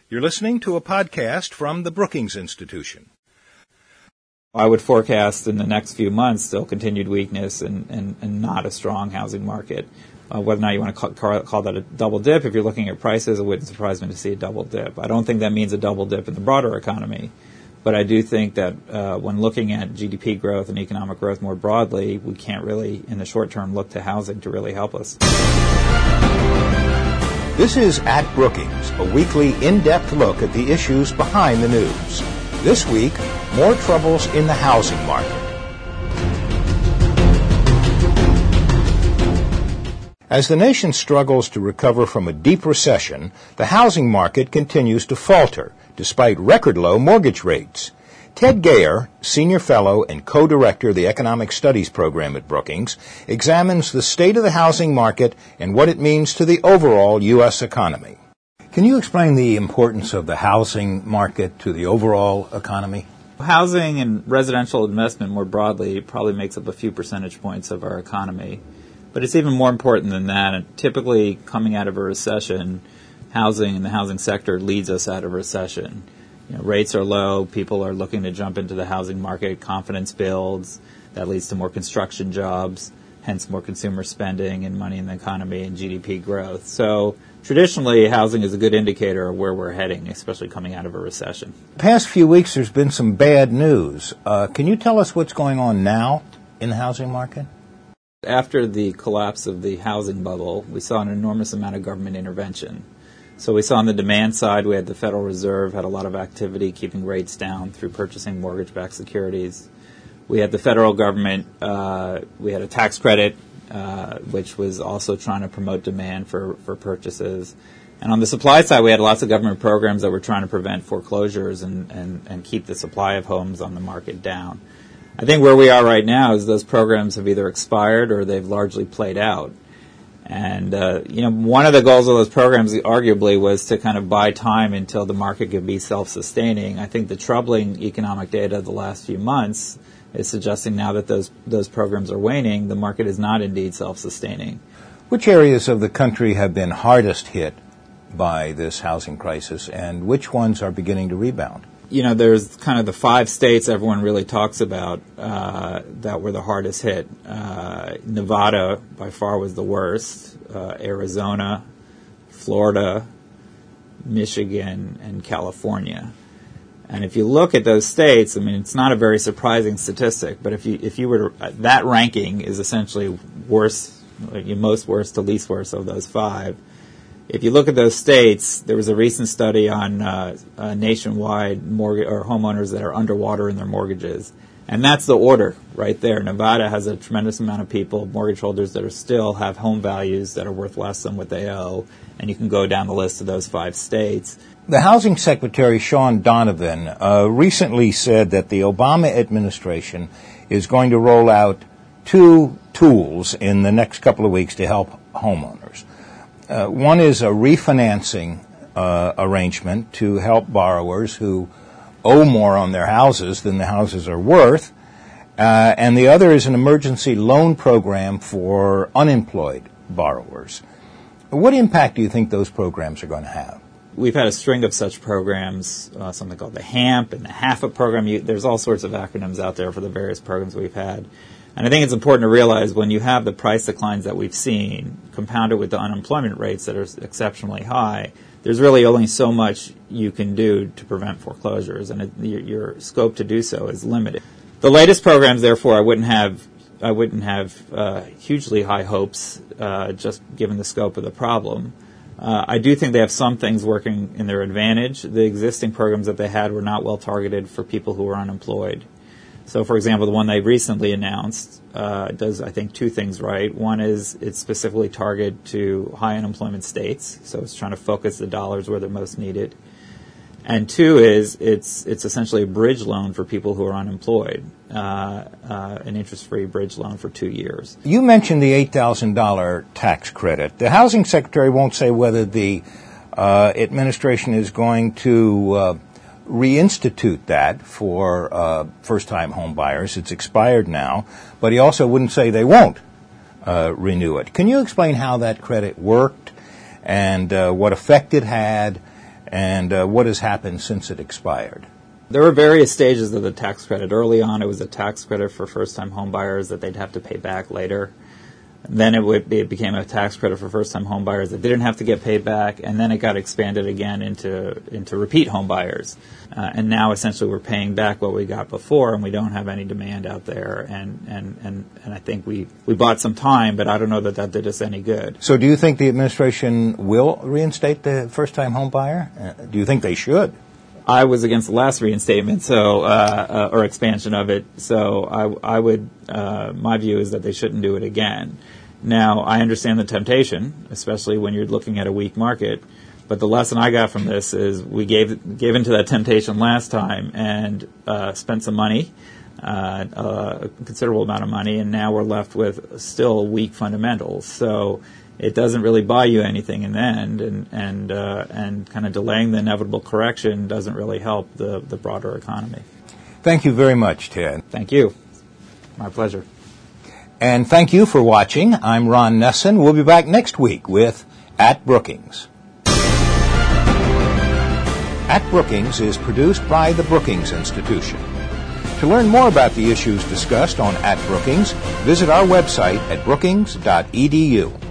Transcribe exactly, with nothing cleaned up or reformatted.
You're listening to a podcast from the Brookings Institution. I would forecast in the next few months still continued weakness and, and, and not a strong housing market. Uh, whether or not you want to call, call that a double dip, if you're looking at prices, it wouldn't surprise me to see a double dip. I don't think that means a double dip in the broader economy. But I do think that uh, when looking at G D P growth and economic growth more broadly, we can't really, in the short term, look to housing to really help us. This is At Brookings, a weekly in-depth look at the issues behind the news. This week, more troubles in the housing market. As the nation struggles to recover from a deep recession, the housing market continues to falter, despite record-low mortgage rates. Ted Gaier, Senior Fellow and Co-Director of the Economic Studies Program at Brookings, examines the state of the housing market and what it means to the overall U S economy. Can you explain the importance of the housing market to the overall economy? Housing and residential investment more broadly probably makes up a few percentage points of our economy. But it's even more important than that. And typically, coming out of a recession, housing and the housing sector leads us out of recession. You know, rates are low. People are looking to jump into the housing market. Confidence builds. That leads to more construction jobs, hence more consumer spending and money in the economy and G D P growth. So traditionally, housing is a good indicator of where we're heading, especially coming out of a recession. The past few weeks, there's been some bad news. Uh, can you tell us what's going on now in the housing market? After the collapse of the housing bubble, we saw an enormous amount of government intervention. So we saw on the demand side, we had the Federal Reserve had a lot of activity keeping rates down through purchasing mortgage-backed securities. We had the federal government, uh, we had a tax credit, uh, which was also trying to promote demand for, for purchases. And on the supply side, we had lots of government programs that were trying to prevent foreclosures and, and, and keep the supply of homes on the market down. I think where we are right now is those programs have either expired or they've largely played out. And, uh, you know, one of the goals of those programs arguably was to kind of buy time until the market could be self-sustaining. I think the troubling economic data of the last few months is suggesting now that those those programs are waning, the market is not indeed self-sustaining. Which areas of the country have been hardest hit by this housing crisis, and which ones are beginning to rebound? You know, there's kind of the five states everyone really talks about uh, that were the hardest hit. Uh, Nevada, by far, was the worst. Uh, Arizona, Florida, Michigan, and California. And if you look at those states, I mean, it's not a very surprising statistic, but if you if you were to, that ranking is essentially worst, like most worst to least worst of those five. If you look at those states, there was a recent study on uh, uh, nationwide mortgage or homeowners that are underwater in their mortgages, and that's the order right there. Nevada has a tremendous amount of people, mortgage holders that are still have home values that are worth less than what they owe, and you can go down the list of those five states. The Housing Secretary, Sean Donovan, uh, recently said that the Obama administration is going to roll out two tools in the next couple of weeks to help homeowners. Uh, one is a refinancing uh, arrangement to help borrowers who owe more on their houses than the houses are worth, uh, and the other is an emergency loan program for unemployed borrowers. What impact do you think those programs are going to have? We've had a string of such programs, uh, something called the HAMP and the HAFA program. You, there's all sorts of acronyms out there for the various programs we've had. And I think it's important to realize when you have the price declines that we've seen, compounded with the unemployment rates that are exceptionally high, there's really only so much you can do to prevent foreclosures, and it, your, your scope to do so is limited. The latest programs, therefore, I wouldn't have I wouldn't have uh, hugely high hopes, uh, just given the scope of the problem. Uh, I do think they have some things working in their advantage. The existing programs that they had were not well targeted for people who were unemployed. So, for example, the one they recently announced uh, does, I think, two things right. One is it's specifically targeted to high unemployment states, so it's trying to focus the dollars where they're most needed. And two is it's it's essentially a bridge loan for people who are unemployed, uh, uh, an interest-free bridge loan for two years. You mentioned the eight thousand dollars tax credit. The Housing Secretary won't say whether the uh, administration is going to uh, reinstitute that for uh, first-time home buyers. It's expired now, but he also wouldn't say they won't uh, renew it. Can you explain how that credit worked and uh, what effect it had and uh, what has happened since it expired? There were various stages of the tax credit. Early on, it was a tax credit for first-time home buyers that they'd have to pay back later. Then it, would, it became a tax credit for first-time home buyers that didn't have to get paid back, and then it got expanded again into into repeat home buyers. Uh, and now, essentially, we're paying back what we got before, and we don't have any demand out there. And and, and, and I think we, we bought some time, but I don't know that that did us any good. So do you think the administration will reinstate the first-time home buyer? Uh, do you think they should? I was against the last reinstatement, so uh, uh, or expansion of it. So I, I would. Uh, my view is that they shouldn't do it again. Now I understand the temptation, especially when you're looking at a weak market. But the lesson I got from this is we gave gave into that temptation last time and uh, spent some money, uh, a considerable amount of money, and now we're left with still weak fundamentals. So it doesn't really buy you anything in the end, and and uh, and kind of delaying the inevitable correction doesn't really help the, the broader economy. Thank you very much, Ted. Thank you. My pleasure. And thank you for watching. I'm Ron Nesson. We'll be back next week with At Brookings. At Brookings is produced by the Brookings Institution. To learn more about the issues discussed on At Brookings, visit our website at brookings dot e d u.